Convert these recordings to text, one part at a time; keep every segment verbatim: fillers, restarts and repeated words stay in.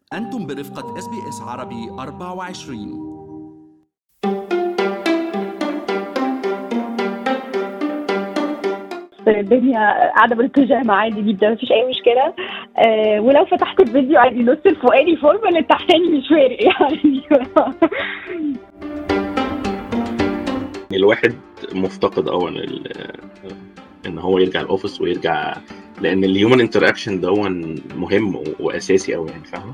أنتم برفقة إس بي إس عربي أربعة وعشرين. الدنيا قاعده بالبيجامه عادي جدا، مفيش اي مشكله. آه ولو فتحت الفيديو عادي نص الفوقاني فورمال، التحتاني مش فارق يعني. الواحد مفتقد اولا ان هو يرجع الاوفيس ويرجع، لان الهيومن انتراكشن ده مهم واساسي قوي يعني، فاهمه؟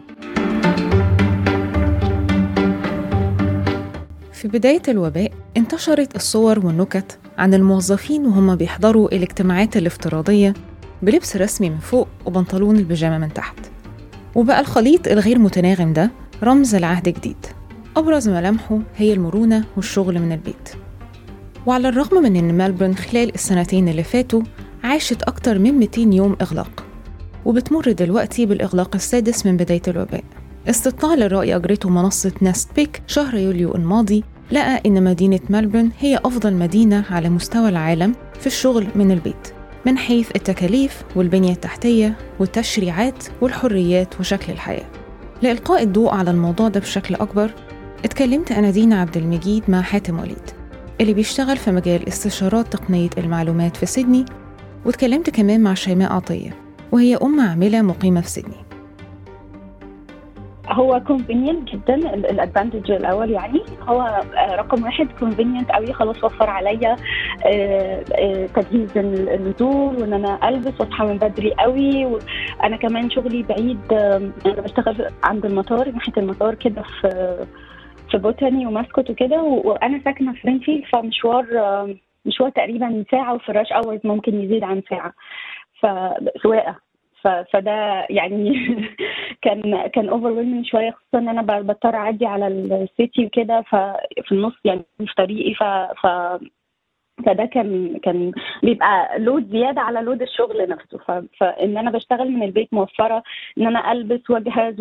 في بداية الوباء انتشرت الصور والنكت عن الموظفين وهم بيحضروا الاجتماعات الافتراضية بلبس رسمي من فوق وبنطلون البيجامة من تحت، وبقى الخليط الغير متناغم ده رمز لعهد جديد أبرز ملامحه هي المرونة والشغل من البيت. وعلى الرغم من أن ملبورن خلال السنتين اللي فاتوا عاشت أكتر من مئتين يوم إغلاق، وبتمر دلوقتي بالإغلاق السادس من بداية الوباء، استطلاع للرأي أجرته منصة ناست بيك شهر يوليو الماضي لقى إن مدينة ملبورن هي أفضل مدينة على مستوى العالم في الشغل من البيت من حيث التكاليف والبنية التحتية والتشريعات والحريات وشكل الحياة. لإلقاء الضوء على الموضوع ده بشكل أكبر اتكلمت أنا دينا عبد المجيد مع حاتم وليد اللي بيشتغل في مجال استشارات تقنية المعلومات في سيدني، واتكلمت كمان مع شيماء عطية وهي أم عاملة مقيمة في سيدني. هو convenient جدا. الادفانتج الاول يعني هو رقم واحد convenient قوي، خلاص وفر عليا تجهيز النزول وان انا البس واصحى من بدري قوي. وانا كمان شغلي بعيد، انا بشتغل عند المطار ناحيه المطار كده في في بوتاني وماسكوت وكده، وانا ساكنه في رينفيلد، فمشوار مشوار تقريبا ساعه، وفي الراش اورز ممكن يزيد عن ساعه فسواقه. فده يعني كان كان اوفرويلمنج شويه، خصوصا ان انا بضطر اعدي على السيتي وكده، ففي النص يعني في طريقي ف, ف فده كان كان بيبقى لود زياده على لود الشغل نفسه. فان انا بشتغل من البيت موفره ان انا البس واجهز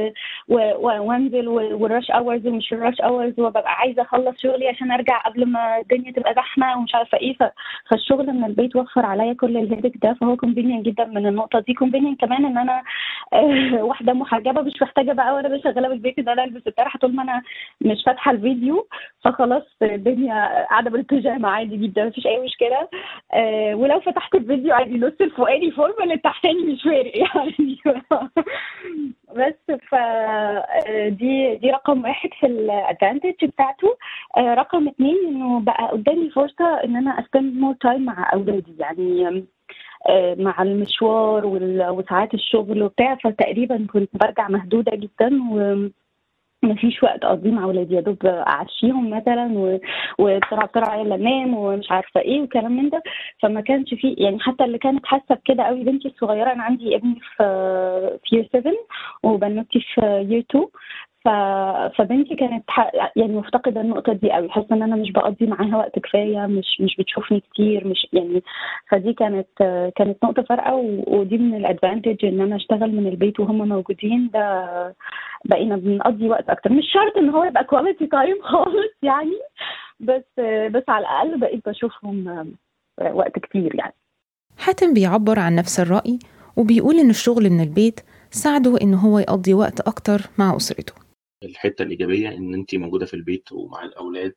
وانزل والراش اورز ومش الراش اورز، وببقى عايزه اخلص شغلي عشان ارجع قبل ما الدنيا تبقى زحمه ومش عارفه ايه. فالشغل من البيت وفر عليا كل الهيدك ده، فهو كونفينينت جدا من النقطه دي. كونفينينت كمان ان انا واحده محجبه مش محتاجه بقى وانا شغاله بالبيت ان انا البس الطرحه طول ما انا مش فاتحه الفيديو، فخلاص الدنيا قاعده بالبيجامه عادي جدا، مفيش اي مشكله. آه ولو فتحت الفيديو عادي نص الفوقاني فورمال، التحتاني مش فارق يعني. بس ف دي دي رقم واحد في الادفانتج بتاعته. آه رقم اتنين انه بقى قدامي فرصه ان انا اسبند مور تايم مع اولادي، يعني آه مع المشوار وساعات الشغل وبتاع، فتقريبا كنت برجع مهدوده جدا و مفيش وقت اقضيه مع اولادي، يا دوب اعشيهم مثلا وبسرعه بسرعه يلا نام ومش عارفه ايه وكلام من ده. فما كانش فيه يعني، حتى اللي كانت حاسه بكده قوي بنتي الصغيره، انا عندي ابني في في يير سفن وبنوتي في يير تو، فبنتي كانت يعني مفتقده النقطه دي قوي، حاسه ان انا مش بقضي معاها وقت كفايه، مش مش بتشوفني كتير، مش يعني. فدي كانت كانت نقطه فارقه، ودي من الادفانتج ان انا اشتغل من البيت وهم موجودين. ده بقينا بنقضي وقت اكتر، مش شرط ان هو يبقى كواليتي تايم خالص يعني، بس بس على الاقل بقيت بشوفهم وقت كتير يعني. حاتم بيعبر عن نفس الرأي وبيقول ان الشغل من البيت ساعده ان هو يقضي وقت اكتر مع اسرته. الحته الايجابيه ان انت موجوده في البيت ومع الاولاد،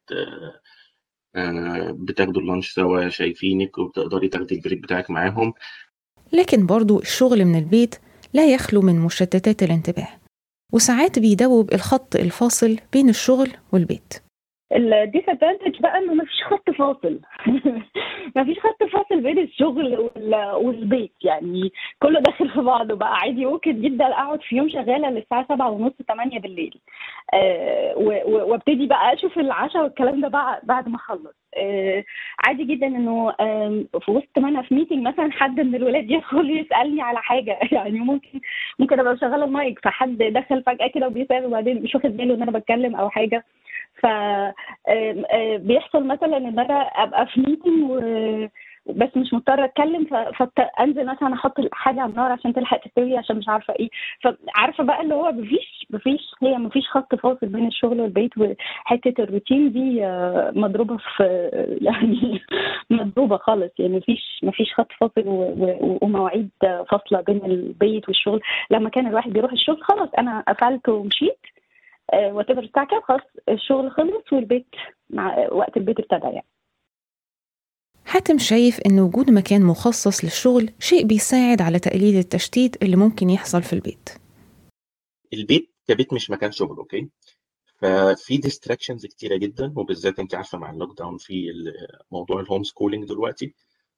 بتاخدوا اللانش سوا شايفينك وبتقدري تاخدي البريك بتاعك معاهم. لكن برضو الشغل من البيت لا يخلو من مشتتات الانتباه، وساعات بيدوب الخط الفاصل بين الشغل والبيت. الديسادفانتج بقى انه مفيش خط فاصل. مفيش خط فاصل بين الشغل والبيت، يعني كله داخل في بعضه بقى. عادي ممكن جدا اقعد في يوم شغاله للساعه سبعة ونص ثمانية بالليل، أه وابتدي بقى اشوف العشاء والكلام ده بقى بعد ما اخلص. أه عادي جدا انه أه في وسط ما انا في ميتنج مثلا حد من الولاد يدخل يسالني على حاجه، يعني ممكن ممكن ابقى شغاله المايك فحد دخل فجاه كده وبيسال وبعدين مش واخد باله ان انا بتكلم او حاجه. ف بيحصل مثلا ان انا ابقى في ميتنج بس مش مضطره اتكلم، فانزل مثلا احط حاجه على النار عشان تلحق تستوي عشان مش عارفه ايه. فعارفه بقى اللي هو مفيش مفيش هي مفيش خط فاصل بين الشغل والبيت، وحته الروتين دي آه، مضروبه في يعني مضروبه خالص. يعني مفيش مفيش خط فاصل و- و- ومواعيد فاصله بين البيت والشغل. لما كان الواحد بيروح الشغل خلاص انا قفلت ومشيت، وات ايفر الساعه كام خلاص الشغل خلص والبيت مع وقت البيت ابتدى يعني. حاتم شايف إن وجود مكان مخصص للشغل شيء بيساعد على تقليل التشتيت اللي ممكن يحصل في البيت. البيت كبيت مش مكان شغل، اوكي؟ ففي ديستراكشنز كتيره جدا، وبالذات انت عارفه مع اللوك داون في ال- موضوع الهوم سكولينج دلوقتي.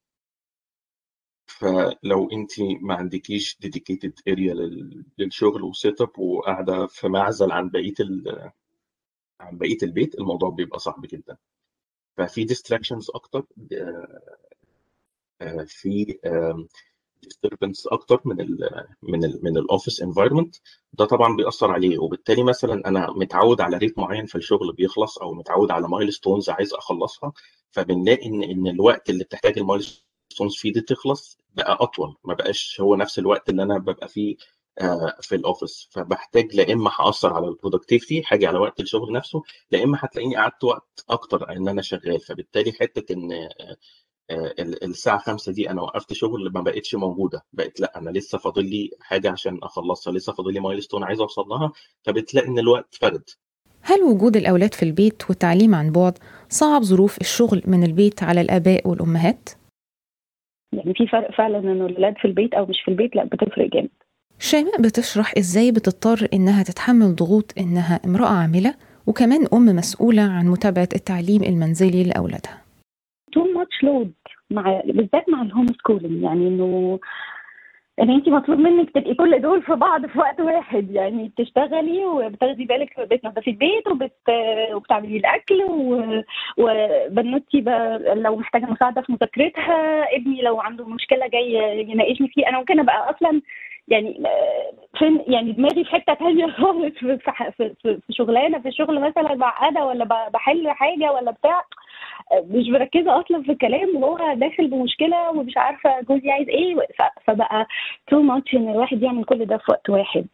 فلو انت ما عندكيش ديديكيتد اريا للشغل وسيت اب وقاعده في معزل عن بقيه ال- عن بقيه البيت، الموضوع بيبقى صعب جدا. ففي ديستراكشنز اكتر، آه، آه، في ديستربنس اكتر من ال من ال من الاوفيس انفايرمنت. ده طبعا بيأثر عليه، وبالتالي مثلا انا متعود على ريت معين في الشغل بيخلص، او متعود على مايلستونز عايز اخلصها، فبنلاقي ان ان الوقت اللي بتحتاج المايلستونز فيه دي تخلص بقى اطول، ما بقاش هو نفس الوقت اللي انا ببقى فيه آه، في الاوفيس. فبحتاج لا اما هاثر على البرودكتيفيتي، حاجه على وقت الشغل نفسه، لا اما هتلاقيني قعدت وقت اكتر ان انا شغال. فبالتالي حته ان آه، ال- الساعة خمسة دي أنا وقفت شغل ما بقتش موجودة، بقت لا أنا لسه فاضل لي حاجة عشان أخلصها، لسه فاضل لي مايلستون عايز أوصل لها، فبتلاقي إن الوقت فرد. هل وجود الأولاد في البيت والتعليم عن بعد صعب ظروف الشغل من البيت على الآباء والأمهات؟ يعني في فرق فعلا انه الولاد في البيت او مش في البيت، لا بتفرق جامد. شيماء بتشرح إزاي بتضطر إنها تتحمل ضغوط إنها امرأة عاملة وكمان أم مسؤولة عن متابعة التعليم المنزلي لأولادها. تو ماتش لود، مع بالذات مع الهوم سكولينج. يعني انه ان انت مطلوب منك تبقي كل دول في بعض في وقت واحد. يعني بتشتغلي وبتاخدي بالك بتنظفي البيت وبت... وبتعملي الاكل و... وبنوتي ب... لو محتاجه مساعده في مذاكرتها، ابني لو عنده مشكله جاي يناقشني فيه. انا ممكن ابقى اصلا يعني فين، يعني دماغي في حته ثانيه خالص، في في في في شغلانه في الشغل مثلا معقده، ولا بحل حاجه ولا بتاع، مش مركزه اصلا في الكلام، وهو داخل بمشكله ومش عارفه جوزي عايز ايه. فبقى تو ماتش ان الواحد يعمل كل ده في وقت واحد،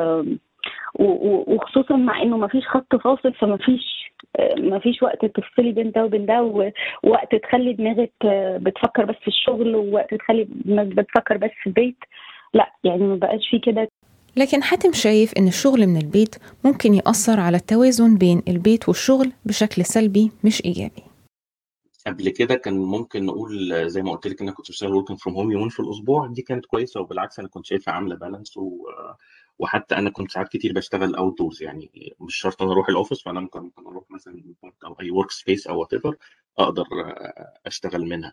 وخصوصا مع انه ما فيش خط فاصل، فما فيش ما فيش وقت تفصلي بين ده وبين ده، ووقت تخلي دماغك بتفكر بس في الشغل، ووقت تخلي دماغك بتفكر بس في البيت. لا يعني ما بقاش في كده. لكن حاتم شايف إن الشغل من البيت ممكن يأثر على التوازن بين البيت والشغل بشكل سلبي مش إيجابي. قبل كده كان ممكن نقول زي ما قلت لك إن أنا كنت بشتغل وركينج فروم هوم يومين في الأسبوع، دي كانت كويسة، وبالعكس أنا كنت شايفها عاملة بالانس. و... وحتى أنا كنت ساعات كتير بشتغل أوت دورز، يعني مش شرط أنا أروح الأوفيس، فأنا ممكن ممكن أروح مثلا بارك أو أي ورك سبيس أو وات ايفر أقدر أشتغل منها.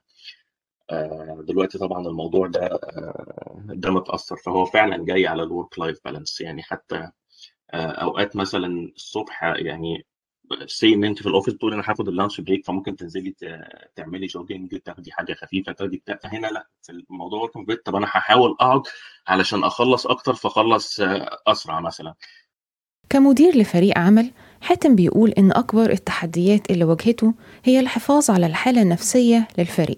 آه، دلوقتي طبعا الموضوع ده آه، ده متأثر، فهو فعلا جاي على الورك لايف بالانس. يعني حتى آه، اوقات مثلا الصبح، يعني سي ان انت في الاوفيس بتقول انا هاخد اللانش بريك، فممكن تنزلي ت- تعملي جوجينج، تاخدي حاجه خفيفه، تاخدي بتاع. هنا لا، في الموضوع ورك من البيت، طب انا هحاول اقعد علشان اخلص اكتر، فاخلص آه، اسرع مثلا. كمدير لفريق عمل، حاتم بيقول إن أكبر التحديات اللي واجهته هي الحفاظ على الحالة النفسية للفريق.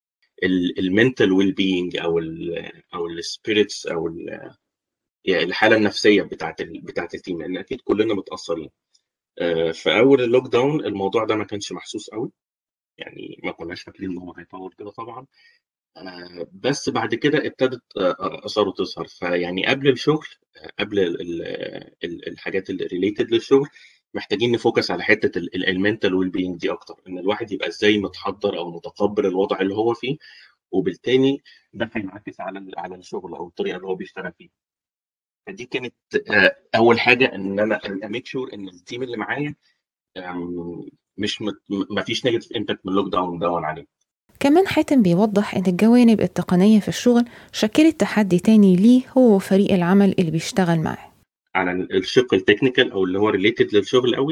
المنتال ويل بينج او ال او السبيريتس او ال- يعني الحاله النفسيه بتاعت ال بتاعت التيم، لان اكيد كلنا متاثرين. آه، في اول اللوك داون الموضوع ده ما كانش محسوس قوي، يعني ما كناش فاكرين ان هو هيطول كده طبعا. آه، بس بعد كده ابتدت آه، آه، اثاره تظهر. فيعني قبل الشغل، آه، قبل ال- ال- ال- الحاجات اللي ريليتد للشغل، محتاجين نفوكس على حته المنتال ويل بينج دي اكتر، ان الواحد يبقى ازاي متحضر او متقبل الوضع اللي هو فيه، وبالتالي ده هينعكس على ال- على الشغل او الطريقه اللي هو بيشتغل فيها. فدي كانت آه، اول حاجه، ان انا اميك شور ان التيم اللي معايا آم، مش مت... ما فيش نيجاتيف امباكت من اللوك داون داون عليه. كمان حاتم بيوضح إن الجوانب التقنية في الشغل شكلت تحدي تاني ليه هو وفريق العمل اللي بيشتغل معاه. على الشق التكنيكال او اللي هو ريليتد للشغل قوي،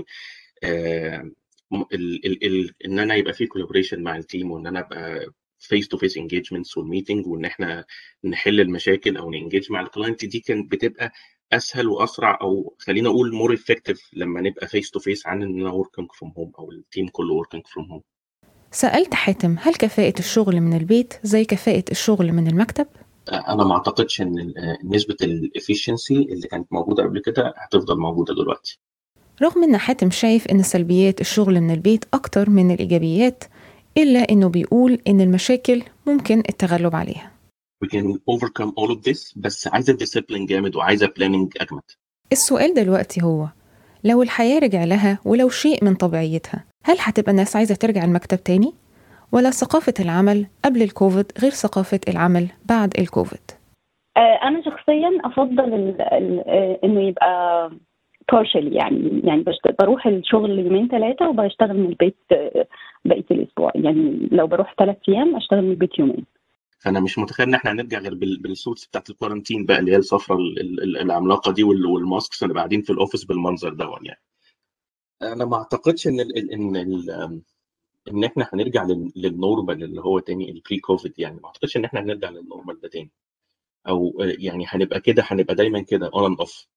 آه، ال ال ال ان انا يبقى في كولابوريشن مع التيم، وان انا ابقى فيس تو فيس انجيجمنتس والميتنج، وان احنا نحل المشاكل او ننجيج مع الكلاينت، دي كانت بتبقى اسهل واسرع، او خلينا اقول مور افكتيف لما نبقى فيس تو فيس، عن ان انا وركينج فروم هوم او التيم كله وركينج فروم هوم. سألت حاتم هل كفاءة الشغل من البيت زي كفاءة الشغل من المكتب؟ انا ما اعتقدش ان نسبه الافيشنسي اللي كانت موجوده قبل كده هتفضل موجوده دلوقتي. رغم إن حاتم شايف إن سلبيات الشغل من البيت أكتر من الإيجابيات، إلا إنه بيقول إن المشاكل ممكن التغلب عليها. we can overcome all of this، بس عايزه discipline جامد وعايزه planning اجمد. السؤال دلوقتي هو، لو الحياة رجع لها ولو شيء من طبيعيتها، هل هتبقى الناس عايزة ترجع المكتب تاني؟ ولا ثقافة العمل قبل الكوفيد غير ثقافة العمل بعد الكوفيد؟ أنا شخصيا أفضل ال ال إنه يبقى partial، يعني يعني بروح الشغل يومين ثلاثة وبشتغل من البيت بقية الأسبوع. يعني لو بروح ثلاث أيام أشتغل من البيت يومين. فأنا مش متخيل إن إحنا هنرجع غير بالسوتس بتاعت الكورنتين بقى، اللي هي الصفرة العملاقة دي والماسكس اللي قاعدين في الأوفيس بالمنظر ده. يعني أنا ما أعتقدش إن ال إن ال إن إحنا هنرجع للنورمال اللي هو تاني البري كوفيد. يعني ما أعتقدش إن إحنا هنرجع للنورمال ده تاني، أو يعني هنبقى كده، هنبقى دايما كده on and off.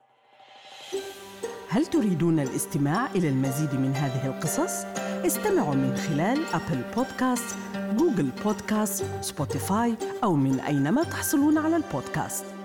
هل تريدون الاستماع إلى المزيد من هذه القصص؟ استمعوا من خلال أبل بودكاست، جوجل بودكاست، سبوتيفاي، أو من أينما تحصلون على البودكاست.